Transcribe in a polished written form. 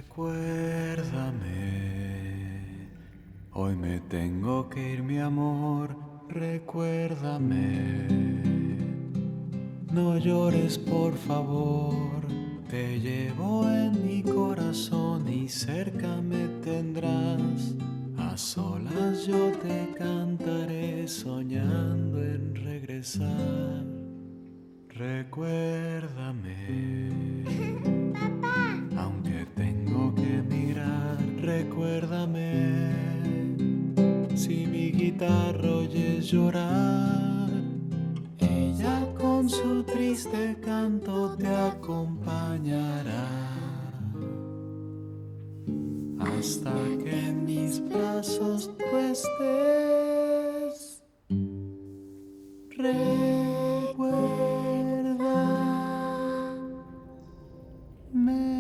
Recuérdame, hoy me tengo que ir, mi amor, recuérdame. No llores, por favor, te llevo en mi corazón y cerca me tendrás. A solas yo te cantaré soñando en regresar. Recuérdame. Aunque tengo que emigrar, recuérdame. Si mi guitarra oyes llorar, ella con su triste canto te acompañará. Hasta que en mis brazos tú estés. Recuérdame.